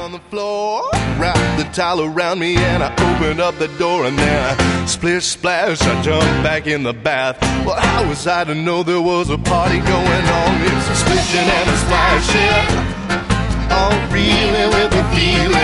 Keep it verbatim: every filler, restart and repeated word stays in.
on the floor, wrapped the towel around me, and I opened up the door, and then I splish splash, I jumped back in the bath. Well, how was I to know there was a party going on? It's a splishing and a splashing, all reeling with the feeling